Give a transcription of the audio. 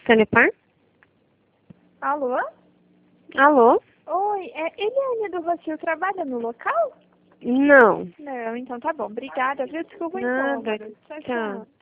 Sanepar? Alô? Alô? Oi, Eliane do Rocio trabalha no local? Não. Não, então tá bom. Obrigada, viu? Desculpa o Nada. incômodo. Tchau, Tchau. tchau.